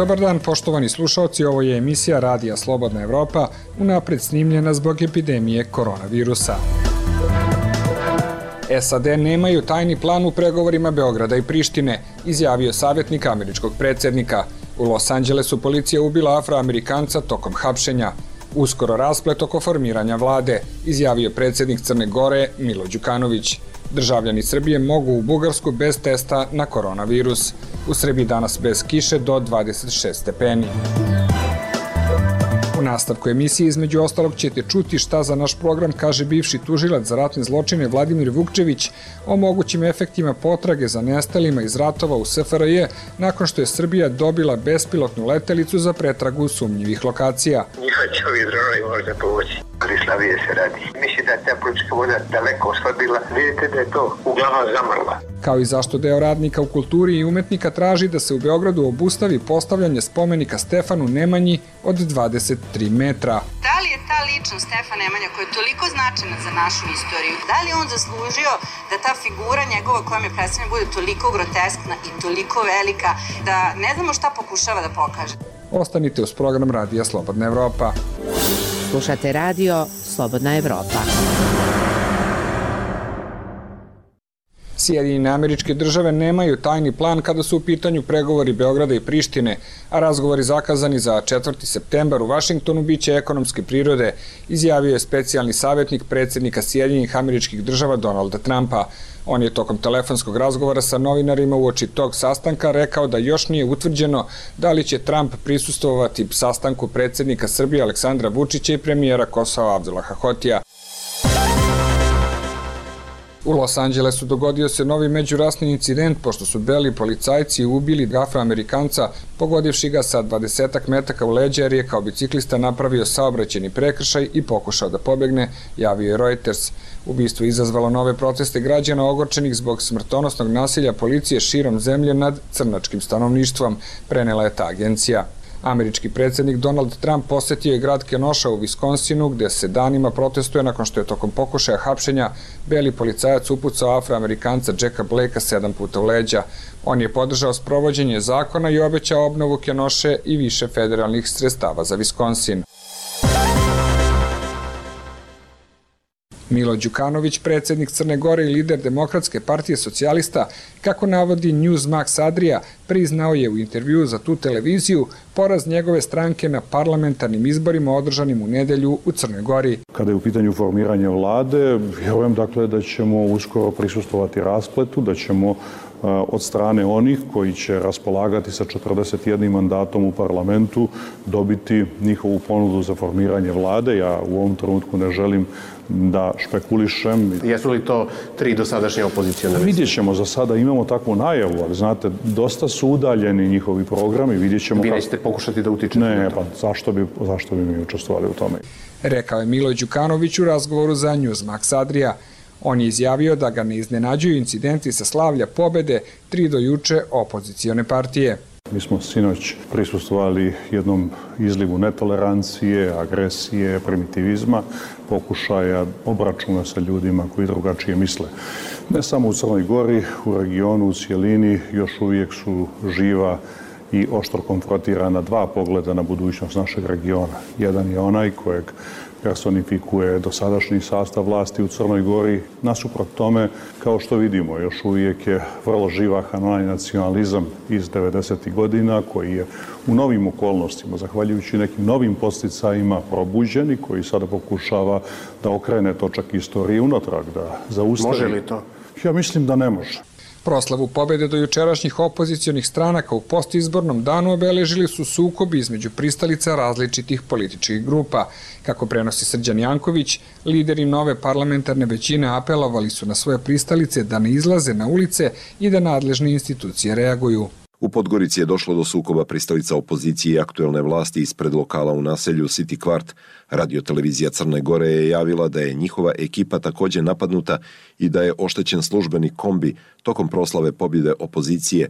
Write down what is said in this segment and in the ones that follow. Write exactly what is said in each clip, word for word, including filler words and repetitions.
Dobar dan, poštovani slušalci, ovo je emisija Radija Slobodna Evropa, unapred snimljena zbog epidemije koronavirusa. S A D nemaju tajni plan u pregovorima Beograda i Prištine, izjavio savjetnik američkog predsjednika. U Los Angelesu policija ubila Afroamerikanca tokom hapšenja. Uskoro rasplet oko formiranja vlade, izjavio predsjednik Crne Gore Milo Đukanović. Državljani Srbije mogu u Bugarsku bez testa na koronavirus. U Srbiji danas bez kiše do dvadeset šest stepeni. U nastavku emisije između ostalog ćete čuti šta za naš program kaže bivši tužilac za ratne zločine Vladimir Vukčević o mogućim efektima potrage za nestalima iz ratova u S F R J nakon što je Srbija dobila bespilotnu letelicu za pretragu sumnjivih lokacija. Njihova će ovi dronovi možda povući, ali slabije se radi. Mislim da je ta politička voda daleko oslabila. Vidite da je to uglavnom zamrla. Kao i zašto deo radnika u kulturi i umetnika traži da se u Beogradu obustavi postavljanje spomenika Stefanu Nemanji od dvadeset tri metra. Da li je ta ličnost Stefan Nemanja koja je toliko značajna za našu istoriju, da li je on zaslužio da ta figura njegova koja mi je predstavljena bude toliko groteskna i toliko velika da ne znamo šta pokušava da pokaže? Ostanite uz program Radija Slobodna Evropa. Slušate Radio Slobodna Evropa. Sjedinjene Američke Države nemaju tajni plan kada su u pitanju pregovori Beograda i Prištine, a razgovori zakazani za četvrti septembar u Vašingtonu biće ekonomske prirode, izjavio je specijalni savjetnik predsjednika Sjedinjenih Američkih Država Donalda Trumpa. On je tokom telefonskog razgovora sa novinarima uoči tog sastanka rekao da još nije utvrđeno da li će Trump prisustvovati sastanku predsjednika Srbije Aleksandra Vučića i premijera Kosova Abdulaha Hotija. U Los Angelesu dogodio se novi međurasni incident pošto su beli policajci ubili Afroamerikanca pogodivši ga sa dvadesetak metaka u leđa jer je kao biciklista napravio saobraćajni prekršaj i pokušao da pobegne, javio je Reuters. Ubistvo je izazvalo nove proteste građana ogorčenih zbog smrtonosnog nasilja policije širom zemlje nad crnačkim stanovništvom, prenela je ta agencija. Američki predsjednik Donald Trump posetio je grad Kenosha u Viskonsinu gde se danima protestuje nakon što je tokom pokušaja hapšenja beli policajac upucao Afroamerikanca Jacka Blakea sedam puta u leđa. On je podržao sprovođenje zakona i obećao obnovu Kenoshe i više federalnih sredstava za Viskonsin. Milo Đukanović, predsjednik Crne Gore i lider Demokratske partije socijalista, kako navodi Newsmax Adria, priznao je u intervjuu za tu televiziju poraz njegove stranke na parlamentarnim izborima održanim u nedelju u Crnoj Gori. Kada je u pitanju formiranja vlade, vjerujem dakle da ćemo uskoro prisustvovati raspletu, da ćemo od strane onih koji će raspolagati sa četrdeset jednim mandatom u parlamentu dobiti njihovu ponudu za formiranje vlade. Ja u ovom trenutku ne želim da špekulišem. Jesu li to tri dosadašnje opozicione liste? Vidjet ćemo, za sada imamo takvu najavu, ali znate, dosta su udaljeni njihovi programi, vidjet ćemo... Vi nećete pokušati da utičete ne, na to? Ne, pa zašto bi, zašto bi mi učestvovali u tome? Rekao je Milo Đukanović u razgovoru za Newsmax Adria. On je izjavio da ga ne iznenađuju incidenti sa slavlja pobede tri do juče opozicione partije. Mi smo sinoć prisustvovali jednom izlivu netolerancije, agresije, primitivizma, pokušaja obračuna sa ljudima koji drugačije misle. Ne samo u Crnoj Gori, u regionu, u cijelini još uvijek su živa i oštro konfrontirana dva pogleda na budućnost našeg regiona. Jedan je onaj kojeg personifikuje dosadašnji sastav vlasti u Crnoj Gori. Nasuprot tome, kao što vidimo, još uvijek je vrlo živahan onaj nacionalizam iz devedesetih godina koji je u novim okolnostima, zahvaljujući nekim novim podsticajima probuđen i koji sada pokušava da okrene točak istorije unatrag, da zaustavi. Može li to? Ja mislim da ne može. Proslavu pobjede do jučerašnjih opozicijonih stranaka u postizbornom danu obeležili su sukobi između pristalica različitih političkih grupa. Kako prenosi Srđan Janković, lideri nove parlamentarne većine apelovali su na svoje pristalice da ne izlaze na ulice i da nadležne institucije reaguju. U Podgorici je došlo do sukoba pristalica opozicije i aktuelne vlasti ispred lokala u naselju City Kvart. Radiotelevizija Crne Gore je javila da je njihova ekipa također napadnuta i da je oštećen službeni kombi tokom proslave pobjede opozicije.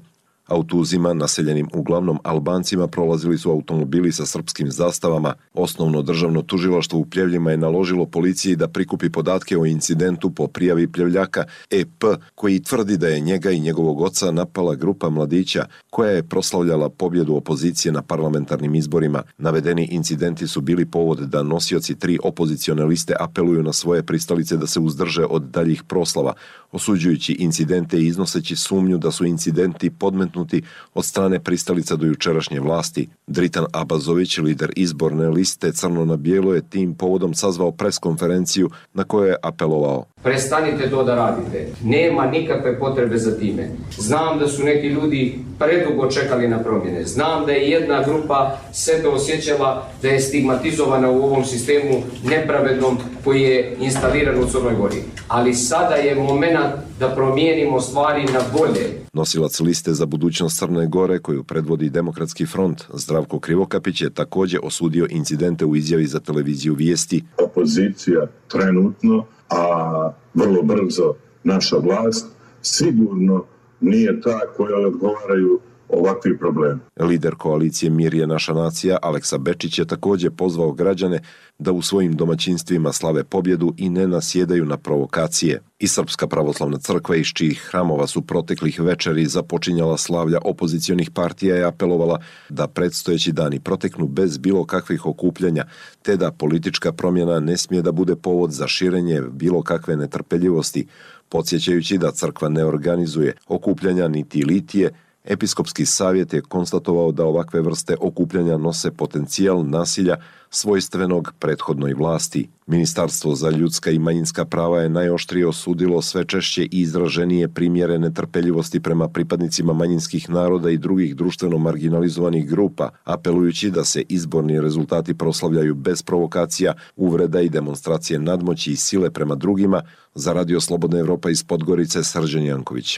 a u Tuzima, naseljenim uglavnom Albancima, prolazili su automobili sa srpskim zastavama. Osnovno državno tužilaštvo u Pljevljima je naložilo policiji da prikupi podatke o incidentu po prijavi Pljevljaka E P, koji tvrdi da je njega i njegovog oca napala grupa mladića koja je proslavljala pobjedu opozicije na parlamentarnim izborima. Navedeni incidenti su bili povod da nosioci tri opozicione liste apeluju na svoje pristalice da se uzdrže od daljih proslava, osuđujući incidente i iznoseći sumnju da su incidenti podmetnuti od strane pristalica do jučerašnje vlasti. Dritan Abazović, lider izborne liste Crno na bijelo, je tim povodom sazvao preskonferenciju na kojoj je apelovao: prestanite to da radite. Nema nikakve potrebe za time. Znam da su neki ljudi predugo čekali na promjene. Znam da je jedna grupa sebe osjećala da je stigmatizovana u ovom sistemu nepravednom koji je instaliran u Crnoj Gori. Ali sada je moment da promijenimo stvari na bolje. Nosilac liste za budućnost Crne Gore, koju predvodi Demokratski front, Zdravko Krivokapić, je također osudio incidente u izjavi za televiziju Vijesti. Opozicija trenutno, a vrlo brzo naša vlast, sigurno nije ta koja odgovaraju ovakvi problemi. Lider koalicije Mir je naša nacija, Aleksa Bečić, je također pozvao građane da u svojim domaćinstvima slave pobjedu i ne nasjedaju na provokacije. I Srpska pravoslavna crkva, iz čijih hramova su proteklih večeri započinjala slavlja opozicionih partija, je apelovala da predstojeći dani proteknu bez bilo kakvih okupljanja, te da politička promjena ne smije da bude povod za širenje bilo kakve netrpeljivosti, podsjećajući da crkva ne organizuje okupljanja niti litije. Episkopski savjet je konstatovao da ovakve vrste okupljanja nose potencijal nasilja svojstvenog prethodnoj vlasti. Ministarstvo za ljudska i manjinska prava je najoštrije osudilo sve češće i izraženije primjere netrpeljivosti prema pripadnicima manjinskih naroda i drugih društveno marginalizovanih grupa, apelujući da se izborni rezultati proslavljaju bez provokacija, uvreda i demonstracije nadmoći i sile prema drugima. Za Radio Slobodna Evropa iz Podgorice, Srđan Janković.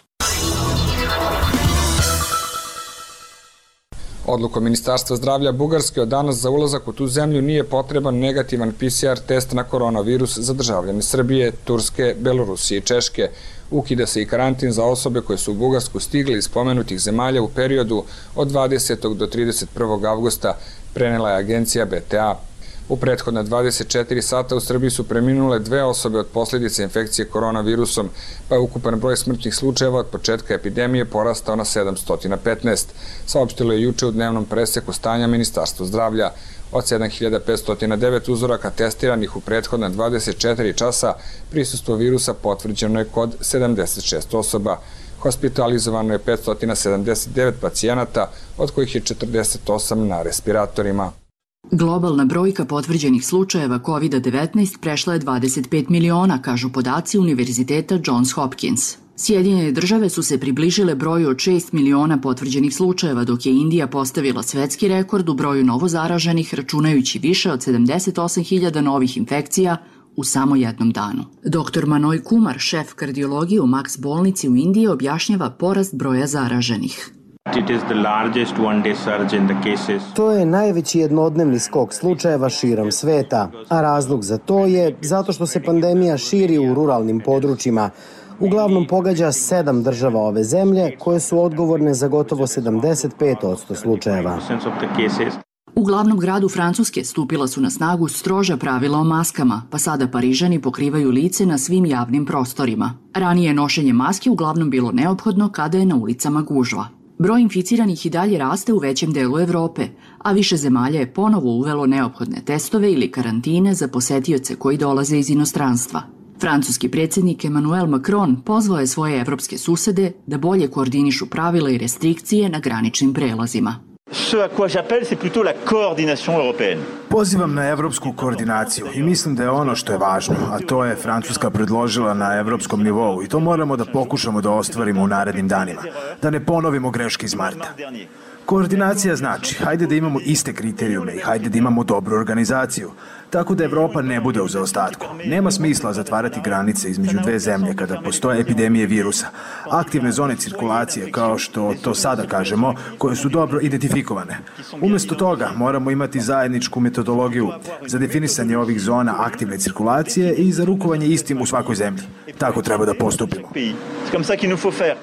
Odlukom Ministarstva zdravlja Bugarske od danas za ulazak u tu zemlju nije potreban negativan P C R test na koronavirus za državljane Srbije, Turske, Belorusije i Češke. Ukida se i karantin za osobe koje su u Bugarsku stigli iz spomenutih zemalja u periodu od dvadesetog do trideset prvog avgusta, prenela je agencija B T A. U prethodna dvadeset četiri sata u Srbiji su preminule dve osobe od posljedice infekcije koronavirusom, pa je ukupan broj smrtnih slučajeva od početka epidemije porastao na sedamsto petnaest, saopštilo je juče u dnevnom preseku stanja Ministarstva zdravlja. Od sedam hiljada petsto devet uzoraka testiranih u prethodna dvadeset četiri časa, prisustvo virusa potvrđeno je kod sedamdeset šest osoba. Hospitalizovano je petsto sedamdeset devet pacijenata, od kojih je četrdeset osam na respiratorima. Globalna brojka potvrđenih slučajeva kovid devetnaest prešla je dvadeset pet miliona, kažu podaci Univerziteta Johns Hopkins. Sjedinjene države su se približile broju od šest miliona potvrđenih slučajeva, dok je Indija postavila svetski rekord u broju novozaraženih, računajući više od sedamdeset osam hiljada novih infekcija u samo jednom danu. doktor Manoj Kumar, šef kardiologije u Max bolnici u Indiji, objašnjava porast broja zaraženih. To je najveći jednodnevni skok slučajeva širom sveta, a razlog za to je zato što se pandemija širi u ruralnim područjima. Uglavnom pogađa sedam država ove zemlje koje su odgovorne za gotovo sedamdeset pet posto slučajeva. U glavnom gradu Francuske stupila su na snagu stroža pravila o maskama, pa sada Parižani pokrivaju lice na svim javnim prostorima. Ranije je nošenje maske uglavnom bilo neophodno kada je na ulicama gužva. Broj inficiranih i dalje raste u većem delu Evrope, a više zemalja je ponovo uvelo neophodne testove ili karantine za posetioce koji dolaze iz inostranstva. Francuski predsjednik Emmanuel Macron pozvao je svoje evropske susede da bolje koordinišu pravila i restrikcije na graničnim prelazima. Pozivam na evropsku koordinaciju i mislim da je ono što je važno, a to je Francuska predložila na evropskom nivou i to moramo da pokušamo da ostvarimo u narednim danima, da ne ponovimo greške iz marta. Koordinacija znači, hajde da imamo iste kriterijume i hajde da imamo dobru organizaciju, tako da Evropa ne bude u zaostatku. Nema smisla zatvarati granice između dve zemlje kada postoje epidemije virusa. Aktivne zone cirkulacije, kao što to sada kažemo, koje su dobro identifikovane. Umjesto toga moramo imati zajedničku metodologiju za definisanje ovih zona aktivne cirkulacije i za rukovanje istim u svakoj zemlji. Tako treba da postupimo.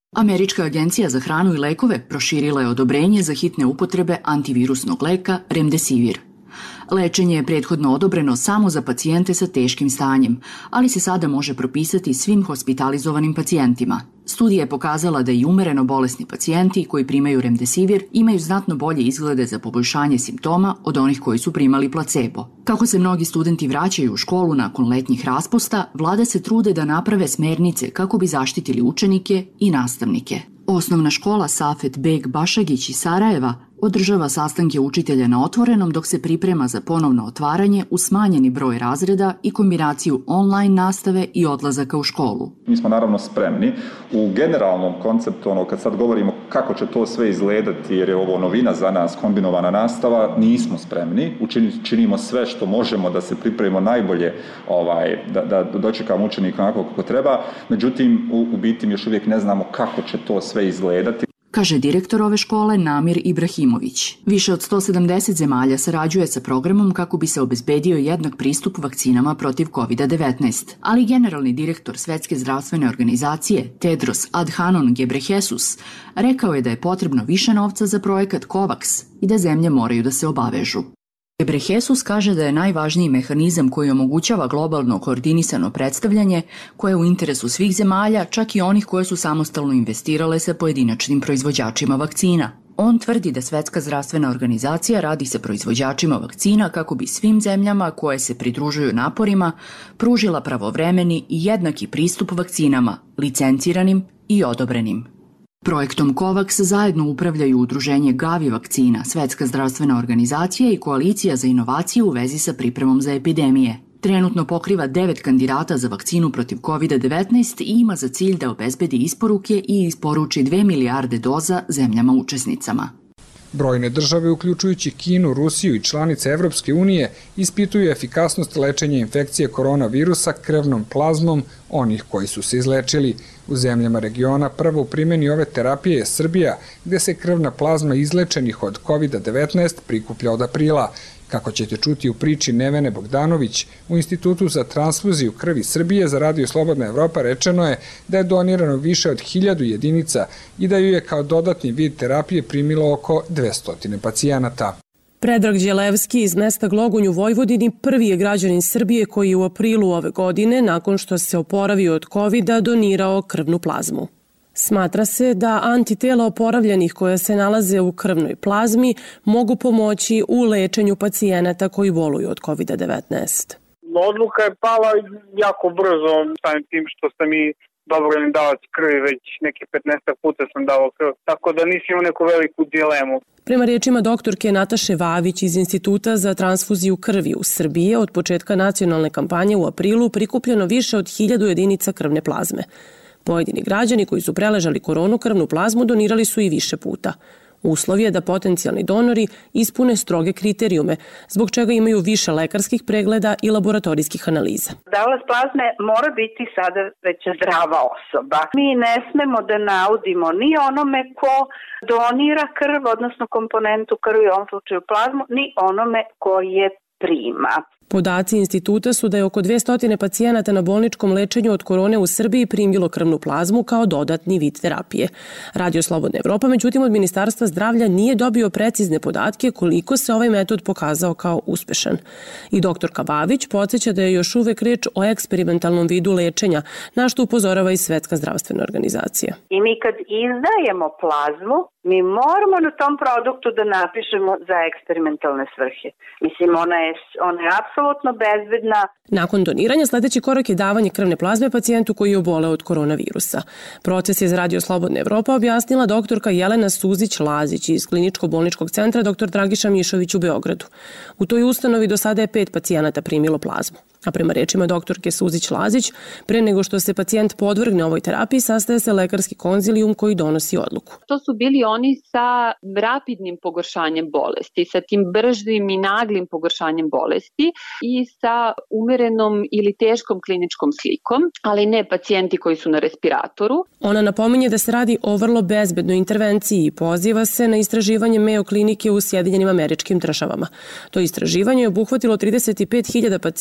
Američka agencija za hranu i lekove proširila je odobrenje za hitne upotrebe antivirusnog leka Remdesivir. Lečenje je prethodno odobreno samo za pacijente sa teškim stanjem, ali se sada može propisati svim hospitalizovanim pacijentima. Studija je pokazala da i umereno bolesni pacijenti koji primaju Remdesivir imaju znatno bolje izglede za poboljšanje simptoma od onih koji su primali placebo. Kako se mnogi studenti vraćaju u školu nakon letnjih raspusta, vlade se trude da naprave smernice kako bi zaštitili učenike i nastavnike. Osnovna škola Safet Beg Bašagić iz Sarajeva održava sastanke učitelja na otvorenom dok se priprema za ponovno otvaranje u smanjeni broj razreda i kombinaciju online nastave i odlazaka u školu. Mi smo naravno spremni. U generalnom konceptu, ono, kad sad govorimo kako će to sve izgledati, jer je ovo novina za nas, kombinovana nastava, nismo spremni. Učini, činimo sve što možemo da se pripremimo najbolje, ovaj, da, da dočekamo učenika onako kako treba. Međutim, u, u biti još uvijek ne znamo kako će to sve izgledati, kaže direktor ove škole Namir Ibrahimović. Više od sto sedamdeset zemalja sarađuje sa programom kako bi se obezbedio jednak pristup vakcinama protiv kovid devetnaest. Ali generalni direktor Svetske zdravstvene organizacije Tedros Adhanom Ghebreyesus rekao je da je potrebno više novca za projekat COVAX i da zemlje moraju da se obavežu. Ghebreyesus kaže da je najvažniji mehanizam koji omogućava globalno koordinisano predstavljanje koje je u interesu svih zemalja, čak i onih koje su samostalno investirale sa pojedinačnim proizvođačima vakcina. On tvrdi da Svetska zdravstvena organizacija radi sa proizvođačima vakcina kako bi svim zemljama koje se pridružuju naporima pružila pravovremeni i jednaki pristup vakcinama, licenciranim i odobrenim. Projektom COVAX zajedno upravljaju udruženje Gavi vakcina, Svetska zdravstvena organizacija i Koalicija za inovacije u vezi sa pripremom za epidemije. Trenutno pokriva devet kandidata za vakcinu protiv kovid devetnaest i ima za cilj da obezbedi isporuke i isporuči dve milijarde doza zemljama učesnicama. Brojne države, uključujući Kinu, Rusiju i članice Evropske unije, ispituju efikasnost lečenja infekcije koronavirusa krvnom plazmom onih koji su se izlečili. U zemljama regiona prvo u primjeni ove terapije je Srbija, gde se krvna plazma izlečenih od kovid devetnaest prikuplja od aprila. Kako ćete čuti u priči Nevene Bogdanović, u Institutu za transfuziju krvi Srbije za Radio Slobodna Evropa rečeno je da je donirano više od hiljadu jedinica i da ju je kao dodatni vid terapije primilo oko dvesta pacijenata. Predrag Đelevski iz mesta Glogunj u Vojvodini prvi je građanin Srbije koji je u aprilu ove godine, nakon što se oporavio od kovida, donirao krvnu plazmu. Smatra se da antitela oporavljenih koja se nalaze u krvnoj plazmi mogu pomoći u lečenju pacijenata koji boluju od kovid devetnaest. Odluka je pala jako brzo, samim tim što sam i dobrovoljni davac krvi, već neki petnaest puta sam davao krv, tako da nisam imao neku veliku dilemu. Prema riječima doktorke Nataše Vavić iz Instituta za transfuziju krvi u Srbiji, od početka nacionalne kampanje u aprilu prikupljeno više od hiljadu jedinica krvne plazme. Pojedini građani koji su preležali koronu krvnu plazmu donirali su i više puta. Uslov je da potencijalni donori ispune stroge kriterijume, zbog čega imaju više lekarskih pregleda i laboratorijskih analiza. Davalac plazme mora biti sada već zdrava osoba. Mi ne smemo da naudimo ni onome ko donira krv, odnosno komponentu krvi, u ovom slučaju plazmu, ni onome ko je prima. Podaci instituta su da je oko dvesta pacijenata na bolničkom lečenju od korone u Srbiji primilo krvnu plazmu kao dodatni vid terapije. Radio Slobodna Evropa, međutim, od Ministarstva zdravlja nije dobio precizne podatke koliko se ovaj metod pokazao kao uspešan. I doktorka Babić podsjeća da je još uvek reč o eksperimentalnom vidu lečenja, na što upozorava i Svetska zdravstvena organizacija. I mi kad izdajemo plazmu, mi moramo na tom produktu da napišemo za eksperimentalne svrhe. Mislim, ona je, ona je apsolutno bezbedna. Nakon doniranja sledeći korak je davanje krvne plazme pacijentu koji je oboleo od koronavirusa. Proces je za Radio Slobodna Evropa objasnila doktorka Jelena Suzić-Lazić iz Kliničko-bolničkog centra dr Dragiša Mišović u Beogradu. U toj ustanovi do sada je pet pacijenata primilo plazmu. A prema rečima doktorke Suzić-Lazić, pre nego što se pacijent podvrgne ovoj terapiji, sastaje se lekarski konzilijum koji donosi odluku. To su bili oni sa rapidnim pogoršanjem bolesti, sa tim bržim i naglim pogoršanjem bolesti i sa umerenom ili teškom kliničkom slikom, ali ne pacijenti koji su na respiratoru. Ona napominje da se radi o vrlo bezbednoj intervenciji i poziva se na istraživanje Mayo klinike u Sjedinjenim Američkim Državama. To istraživanje je obuhvatilo trideset pet hiljada pacijenata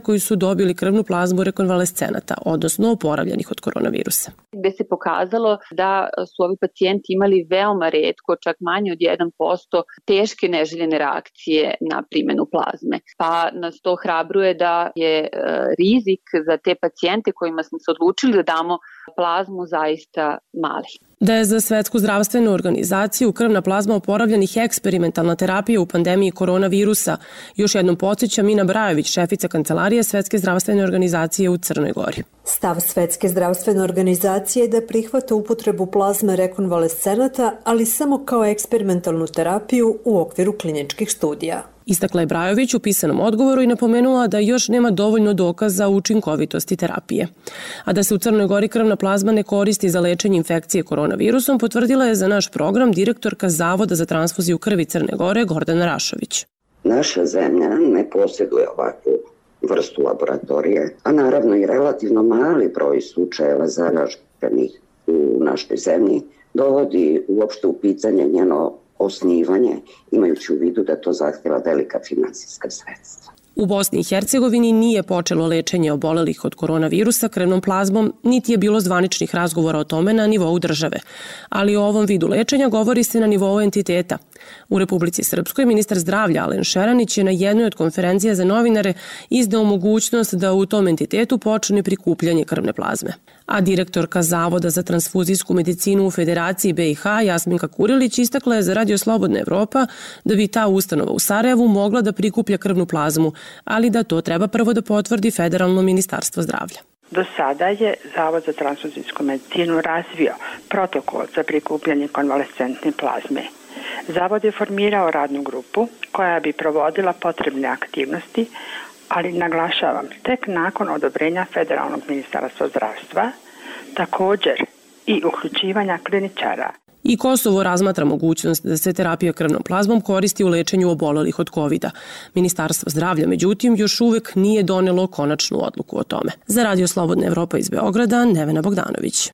koji su dobili krvnu plazmu rekonvalescenata, odnosno oporavljenih od koronavirusa. Gde se pokazalo da su ovi pacijenti imali veoma retko, čak manje od jedan posto, teške neželjene reakcije na primjenu plazme. Pa nas to hrabruje da je rizik za te pacijente kojima smo se odlučili da damo plazmu zaista mali. Da je za Svetsku zdravstvenu organizaciju krvna plazma oporavljenih eksperimentalna terapija u pandemiji koronavirusa, još jednom podsjeća Mina Brajović, šefica Kancelarije Svetske zdravstvene organizacije u Crnoj Gori. Stav Svetske zdravstvene organizacije je da prihvata upotrebu plazme rekonvalescenata, ali samo kao eksperimentalnu terapiju u okviru kliničkih studija. Istakla je Brajović u pisanom odgovoru i napomenula da još nema dovoljno dokaza o učinkovitosti terapije. A da se u Crnoj Gori krvna plazma ne koristi za lečenje infekcije koronavirusom, potvrdila je za naš program direktorka Zavoda za transfuziju krvi Crne Gore Gordana Rašović. Naša zemlja ne posjeduje ovakvu vrstu laboratorije, a naravno i relativno mali broj slučajeva zaraženih u našoj zemlji dovodi uopšte u pitanje njeno osnivanje, imajući u vidu da to zahtjeva velika finansijska sredstva. U Bosni i Hercegovini nije počelo lečenje obolelih od koronavirusa krvnom plazmom, niti je bilo zvaničnih razgovora o tome na nivou države. Ali o ovom vidu lečenja govori se na nivou entiteta. U Republici Srpskoj ministar zdravlja Alen Šeranić je na jednoj od konferencija za novinare izdao mogućnost da u tom entitetu počne prikupljanje krvne plazme. A direktorka Zavoda za transfuzijsku medicinu u Federaciji B i H Jasminka Kurilić istakla je za Radio Slobodna Evropa da bi ta ustanova u Sarajevu mogla da prikuplja krvnu plazmu, ali da to treba prvo da potvrdi Federalno ministarstvo zdravlja. Do sada je Zavod za transfuzijsku medicinu razvio protokol za prikupljanje konvalescentne plazme. Zavod je formirao radnu grupu koja bi provodila potrebne aktivnosti, ali naglašavam, tek nakon odobrenja Federalnog ministarstva zdravstva, također i uključivanja kliničara. I Kosovo razmatra mogućnost da se terapija krvnom plazmom koristi u lečenju obolelih od kovida. Ministarstvo zdravlja, međutim, još uvek nije donelo konačnu odluku o tome. Za Radio Slobodna Evropa iz Beograda, Nevena Bogdanović.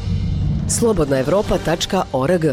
slobodna evropa tačka org.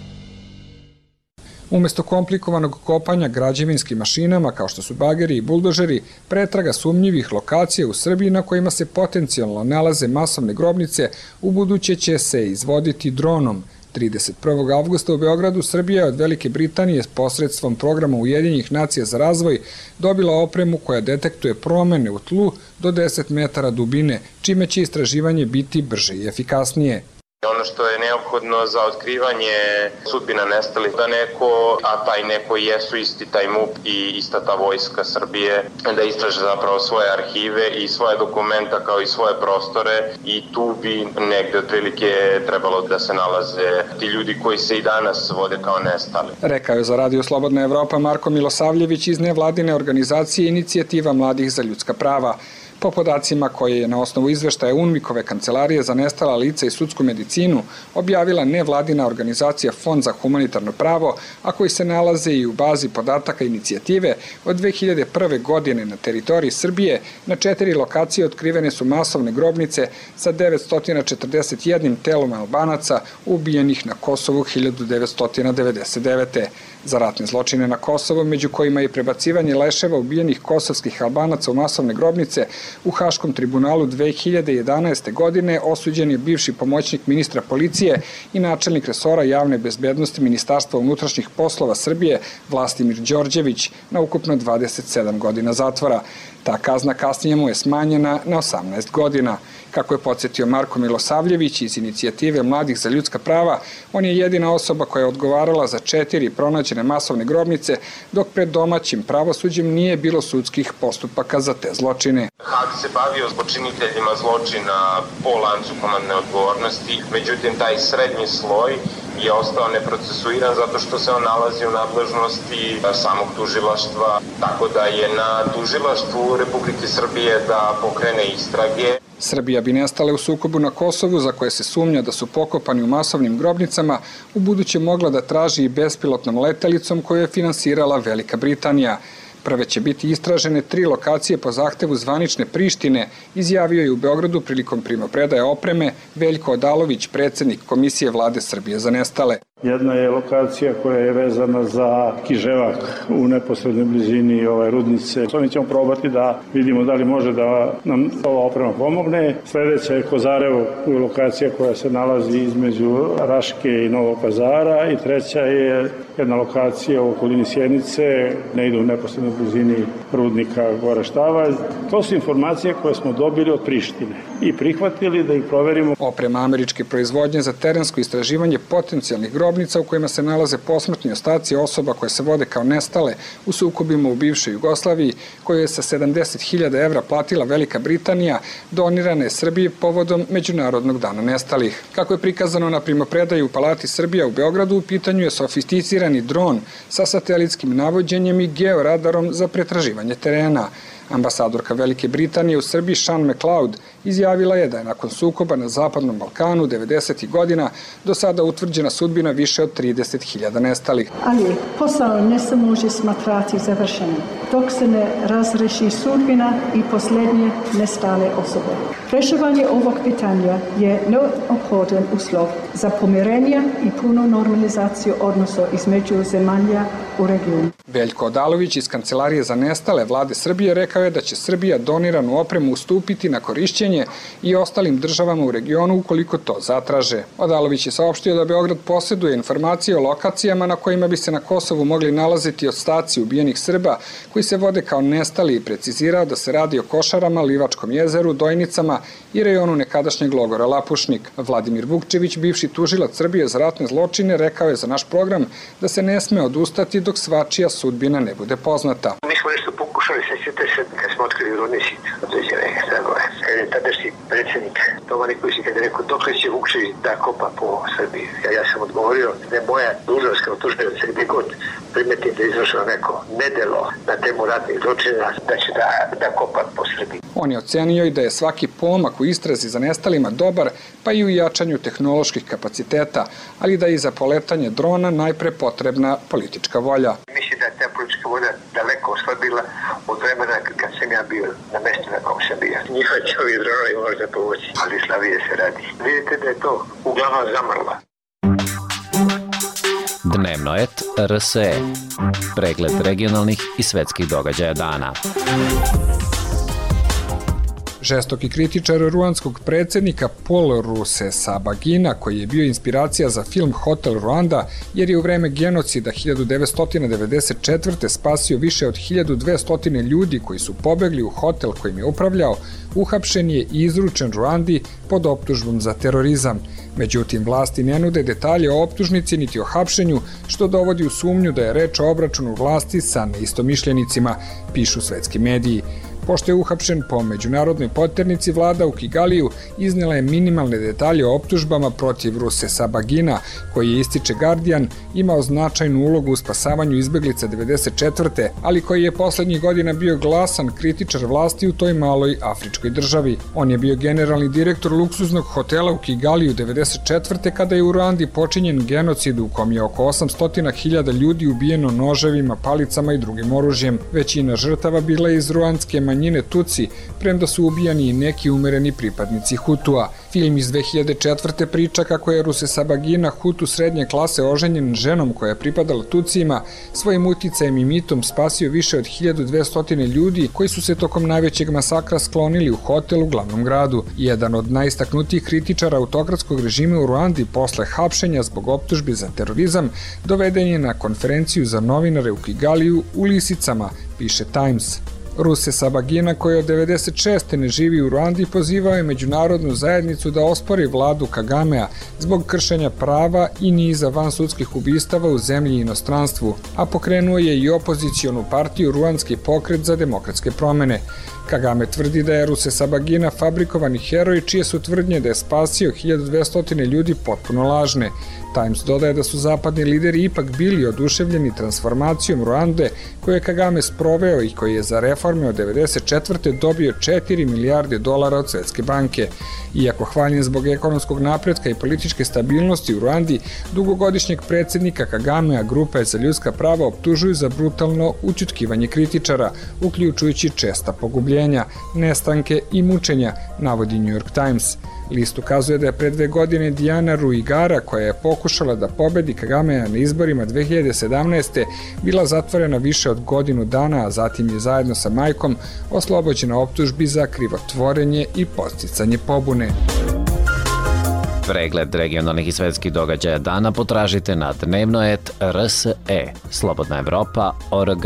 Umesto komplikovanog kopanja građevinskim mašinama, kao što su bageri i buldožeri, pretraga sumnjivih lokacija u Srbiji na kojima se potencijalno nalaze masovne grobnice, u buduće će se izvoditi dronom. trideset prvog avgusta u Beogradu Srbija od Velike Britanije s posredstvom programa Ujedinjenih nacija za razvoj dobila opremu koja detektuje promene u tlu do deset metara dubine, čime će istraživanje biti brže i efikasnije. Ono što je neophodno za otkrivanje sudbina nestalih, da neko, a taj neko jesu isti taj M U P i ista ta vojska Srbije, da istraže zapravo svoje arhive i svoje dokumenta kao i svoje prostore i tu bi negde otprilike trebalo da se nalaze ti ljudi koji se i danas vode kao nestali. Rekao je za Radio Slobodna Evropa Marko Milosavljević iz nevladine organizacije Inicijativa mladih za ljudska prava. Po podacima koje je na osnovu izveštaja UNMIK-ove kancelarije za nestala lica i sudsku medicinu objavila nevladina organizacija Fond za humanitarno pravo, a koji se nalaze i u bazi podataka inicijative, od dve hiljade prve. godine na teritoriji Srbije na četiri lokacije otkrivene su masovne grobnice sa devetsto četrdeset jedan telom Albanaca ubijenih na Kosovu hiljadu devetsto devedeset devete. Za ratne zločine na Kosovu, među kojima je prebacivanje leševa ubijenih kosovskih Albanaca u masovne grobnice, u Haškom tribunalu dve hiljade jedanaeste. godine osuđen je bivši pomoćnik ministra policije i načelnik resora javne bezbednosti Ministarstva unutrašnjih poslova Srbije Vlastimir Đorđević na ukupno dvadeset sedam godina zatvora. Ta kazna kasnije mu je smanjena na osamnaest godina. Kako je podsjetio Marko Milosavljević iz Inicijative mladih za ljudska prava, on je jedina osoba koja je odgovarala za četiri pronađene masovne grobnice, dok pred domaćim pravosuđem nije bilo sudskih postupaka za te zločine. Hag se bavio s počiniteljima zločina po lancu komandne odgovornosti, međutim taj srednji sloj je ostao neprocesuiran zato što se on nalazi u nadležnosti samog tužilaštva, tako da je na tužilaštvu Republike Srbije da pokrene istrage. Srbija bi nestale u sukobu na Kosovu, za koje se sumnja da su pokopani u masovnim grobnicama, u buduće mogla da traži i bespilotnom letelicom koju je finansirala Velika Britanija. Prve će biti istražene tri lokacije po zahtevu zvanične Prištine, izjavio je u Beogradu prilikom primopredaje opreme Veljko Odalović, predsednik Komisije vlade Srbije za nestale. Jedna je lokacija koja je vezana za Kiževak u neposrednoj blizini ove rudnice. S ovim ćemo probati da vidimo da li može da nam ova oprema pomogne. Sledeća je Kozarevo, lokacija koja se nalazi između Raške i Novog Pazara i treća je jedna lokacija u okolini Sjenice, ne ide u neposrednoj blizini rudnika Gore Štavalj. To su informacije koje smo dobili od Prištine i prihvatili da ih proverimo. Oprema američke proizvodnje za terensko istraživanje potencijalnih grobnica u kojima se nalaze posmrtni ostaci osoba koje se vode kao nestale u sukobima u bivšoj Jugoslaviji, koju je sa sedamdeset hiljada evra platila Velika Britanija, donirana je Srbiji povodom Međunarodnog dana nestalih. Kako je prikazano na primopredaji u Palati Srbija u Beogradu, u pitanju je sofisticirani dron sa satelitskim navođenjem i georadarom za pretraživanje terena. Ambasadorka Velike Britanije u Srbiji Sean McLeod izjavila je da je nakon sukoba na Zapadnom Balkanu devedesetih godina do sada utvrđena sudbina više od trideset hiljada nestalih. Ali posao ne se može smatrati završenim dok se ne razreši sudbina i posljednje nestale osobe. Rešavanje ovog pitanja je neophodan uslov za pomirenje i punu normalizaciju odnosa između zemalja u regionu. Veljko Odalović iz Kancelarije za nestale vlade Srbije rekao je da će Srbija doniranu opremu ustupiti na korišćenje i ostalim državama u regionu ukoliko to zatraže. Odalović je saopštio da Beograd posjeduje informacije o lokacijama na kojima bi se na Kosovu mogli nalaziti ostaci ubijenih Srba koji se vode kao nestali i precizirao da se radi o Košarama, Livačkom jezeru, Dojnicama i rejonu nekadašnjeg logora Lapušnik. Vladimir Vukčević, bivši tužilac Srbije za ratne zločine, rekao je za naš program da se ne sme odustati dok svačija sudbina ne bude poznata. Mi smo nešto pokušali, sećate se, kad smo otkrili rudnici određene tragove. Kad je tadašnji predsjednik Toma Nikolić kad je rekao dokle će Vukčević da kopa po Srbiji. Ja, ja sam odgovorio da je moja dužnost kao tužilac gdje god primetim da je izvršeno neko nedelo na temu ratnih zločina, da će da, da kopa po Srbiji. On je ocenio i da je svaki pomak u istrazi za nestalima dobar, pa i u jačanju tehnoloških kapaciteta, ali da je i za poletanje drona najpre potrebna politička volja. Mislim da je ta politička volja daleko oslabila od vremena kad sam ja bio na mestu na kom sam bio. Njihova će ovi dronovi možda pomoći, ali slabije se radi. Vidite da je to uglavnom zamrlo. Dnevnoet R S E. Pregled regionalnih i svetskih događaja dana. Žestoki kritičar ruandskog predsjednika Paul Rusesabagina, koji je bio inspiracija za film Hotel Ruanda, jer je u vreme genocida hiljadu devetsto devedeset četvrte spasio više od hiljadu dvesta ljudi koji su pobegli u hotel kojim je upravljao, uhapšen je i izručen Ruandi pod optužbom za terorizam. Međutim, vlasti ne nude detalje o optužnici niti o hapšenju, što dovodi u sumnju da je reč o obračunu vlasti sa neistomišljenicima, pišu svetski mediji. Pošto je uhapšen po međunarodnoj poternici, vlada u Kigaliju iznela je minimalne detalje o optužbama protiv Rusesabagina, koji je, ističe Guardian, imao značajnu ulogu u spasavanju izbeglica devedeset četvrte, ali koji je poslednjih godina bio glasan kritičar vlasti u toj maloj afričkoj državi. On je bio generalni direktor luksuznog hotela u Kigaliju devedeset četvrte kada je u Ruandi počinjen genocid u kom je oko osamsto hiljada ljudi ubijeno noževima, palicama i drugim oružjem. Većina žrtava bila je iz ruandske manjine Tutsi, premda su ubijani i neki umereni pripadnici Hutua. Film iz dve hiljade četvrte priča kako je Rusesabagina, Hutu srednje klase, oženjen ženom koja je pripadala Tutsijima, svojim uticajem i mitom spasio više od hiljadu dvesta ljudi koji su se tokom najvećeg masakra sklonili u hotel u glavnom gradu. Jedan od najistaknutijih kritičara autokratskog režima u Ruandi posle hapšenja zbog optužbi za terorizam doveden je na konferenciju za novinare u Kigaliju u lisicama, piše Times. Rusesabagina, koji od devedeset šeste ne živi u Ruandi, pozivao je međunarodnu zajednicu da ospori vladu Kagamea zbog kršenja prava i niza vansudskih ubistava u zemlji i inostranstvu, a pokrenuo je i opozicionu partiju Ruandski pokret za demokratske promene. Kagame tvrdi da je Rusesabagina fabrikovani heroj čije su tvrdnje da je spasio hiljadu dvesta ljudi potpuno lažne. Times dodaje da su zapadni lideri ipak bili oduševljeni transformacijom Ruande koju je Kagame sproveo i koji je za reforme od devedeset četvrte dobio četiri milijarde dolara od Svetske banke. Iako hvaljen zbog ekonomskog napretka i političke stabilnosti u Ruandi, dugogodišnjeg predsjednika Kagamea grupe za ljudska prava optužuju za brutalno ućutkivanje kritičara, uključujući česta pogubljenja, nestanke i mučenja, navodi New York Times. List ukazuje da je pre dve godine Diana Ruigara, koja je pokušala da pobedi Kagamea na izborima dve hiljade sedamnaeste. bila zatvorena više od godinu dana, a zatim je zajedno sa majkom oslobođena optužbi za krivotvorenje i podsticanje pobune. Pregled regionalnih i svetskih događaja dana potražite na dnevnoet R S E, Slobodna Evropa, O R G.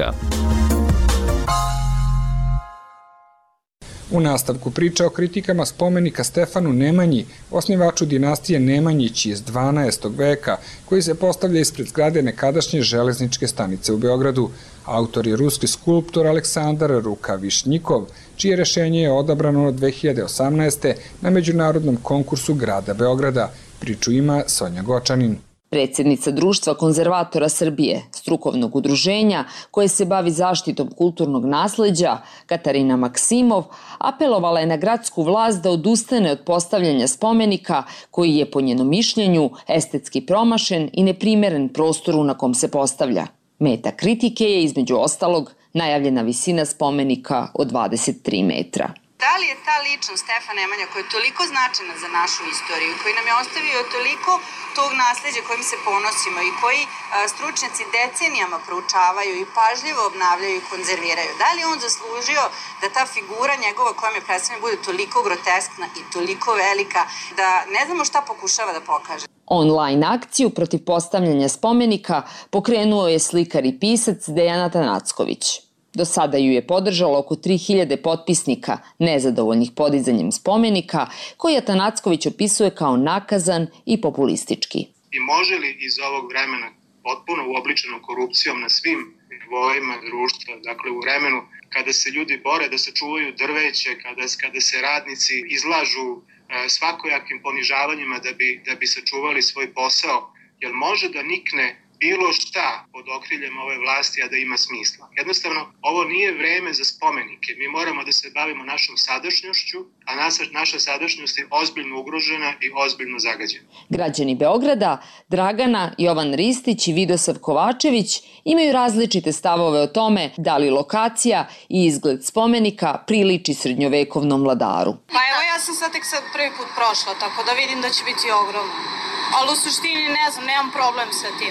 U nastavku priča o kritikama spomenika Stefanu Nemanji, osnivaču dinastije Nemanjići iz dvanaestog veka, koji se postavlja ispred zgrade nekadašnje železničke stanice u Beogradu. Autor je ruski skulptor Aleksandar Rukavišnjikov, čije rešenje je odabrano dve hiljade osamnaeste. na međunarodnom konkursu grada Beograda. Priču ima Sonja Gočanin. Predsjednica Društva konzervatora Srbije, strukovnog udruženja koje se bavi zaštitom kulturnog nasleđa, Katarina Maksimov, apelovala je na gradsku vlast da odustane od postavljanja spomenika koji je po njenom mišljenju estetski promašen i neprimeren prostoru na kom se postavlja. Meta kritike je između ostalog najavljena visina spomenika od dvadeset tri metra. Da li je ta ličnost Stefan Nemanja, koja je toliko značajna za našu istoriju, koji nam je ostavio toliko tog nasleđa kojim se ponosimo i koji a, stručnjaci decenijama proučavaju i pažljivo obnavljaju i konzerviraju, da li on zaslužio da ta figura njegova kojom je predstavljena bude toliko groteskna i toliko velika da ne znamo šta pokušava da pokaže? Online akciju protiv postavljanja spomenika pokrenuo je slikar i pisac Dejan Atanacković. Do sada ju je podržalo oko tri hiljade potpisnika nezadovoljnih podizanjem spomenika, koji Atanacković opisuje kao nakazan i populistički. I može li iz ovog vremena potpuno uobličeno korupcijom na svim nivoima društva, dakle u vremenu kada se ljudi bore da sačuvaju drveće, kada, kada se radnici izlažu e, svakojakim ponižavanjima da bi, da bi sačuvali svoj posao, jel može da nikne bilo šta pod okriljem ove vlasti, a da ima smisla. Jednostavno, ovo nije vreme za spomenike. Mi moramo da se bavimo našom sadašnjošću, a naša, naša sadašnjost je ozbiljno ugrožena i ozbiljno zagađena. Građani Beograda, Dragana, Jovan Ristić i Vidosav Kovačević imaju različite stavove o tome da li lokacija i izgled spomenika priliči srednjovekovnom vladaru. Pa evo, ja sam sad tek sad prvi put prošla, tako da vidim da će biti ogromno. Ali u suštini ne znam, nemam problem sa tim.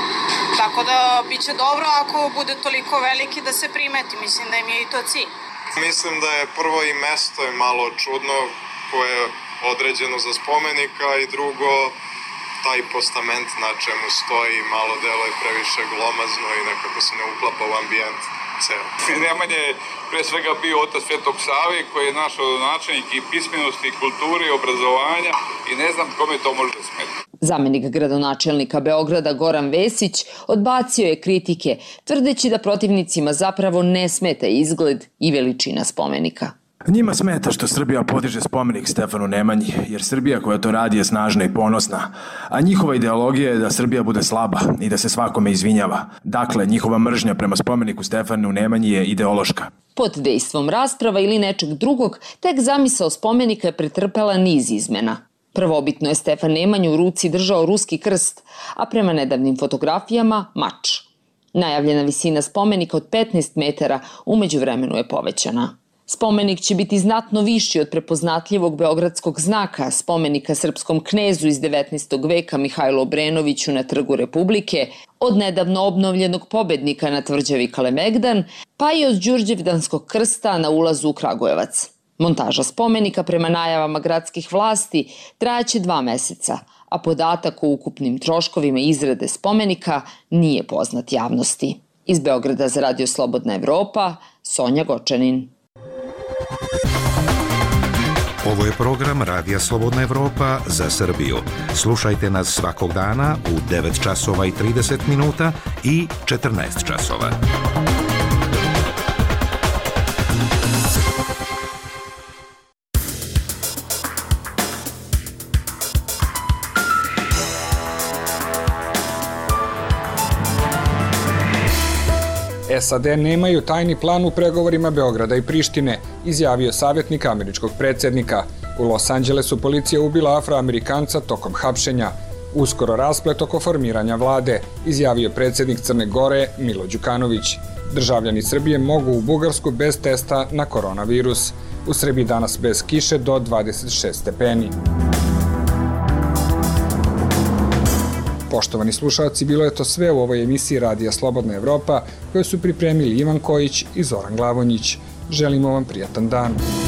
Tako da bit će dobro ako bude toliko veliki da se primeti, mislim da im je i to cilj. Mislim da je prvo i mesto je malo čudno koje je određeno za spomenika i drugo taj postament na čemu stoji malo delo je previše glomazno i nekako se ne uklapa u ambijent ceo. Nemanja je pre svega bio otac Svetog Save koji je naš rodonačelnik i pismenosti, i kulture, i obrazovanja i ne znam kome to može da smeti. Zamenik gradonačelnika Beograda Goran Vesić odbacio je kritike, tvrdeći da protivnicima zapravo ne smeta izgled i veličina spomenika. Njima smeta što Srbija podiže spomenik Stefanu Nemanji, jer Srbija koja to radi je snažna i ponosna, a njihova ideologija je da Srbija bude slaba i da se svakome izvinjava. Dakle, njihova mržnja prema spomeniku Stefanu Nemanji je ideološka. Pod dejstvom rasprava ili nečeg drugog, tek zamisao spomenika je pretrpela niz izmena. Prvobitno je Stefan Nemanju u ruci držao ruski krst, a prema nedavnim fotografijama mač. Najavljena visina spomenika od petnaest metara umeđu vremenu je povećana. Spomenik će biti znatno viši od prepoznatljivog beogradskog znaka, spomenika srpskom knezu iz devetnaestog veka Mihajlu Obrenoviću na Trgu Republike, od nedavno obnovljenog pobednika na tvrđavi Kalemegdan, pa i od Đurđevdanskog krsta na ulazu u Kragujevac. Montaža spomenika prema najavama gradskih vlasti trajaće dva meseca, a podatak o ukupnim troškovima izrade spomenika nije poznat javnosti. Iz Beograda za Radio Slobodna Evropa, Sonja Gočanin. Ovo je program Radija Slobodna Evropa za Srbiju. Slušajte nas svakog dana u devet časova i trideset minuta i četrnaest časova. S A D nemaju tajni plan u pregovorima Beograda i Prištine, izjavio savjetnik američkog predsjednika. U Los Angelesu policija ubila Afroamerikanca tokom hapšenja. Uskoro rasplet oko formiranja vlade, izjavio predsjednik Crne Gore Milo Đukanović. Državljani Srbije mogu u Bugarsku bez testa na koronavirus. U Srbiji danas bez kiše do dvadeset šest stepeni. Poštovani slušalci, bilo je to sve u ovoj emisiji Radija Slobodna Evropa koju su pripremili Ivan Kojić i Zoran Glavonjić. Želimo vam prijatan dan.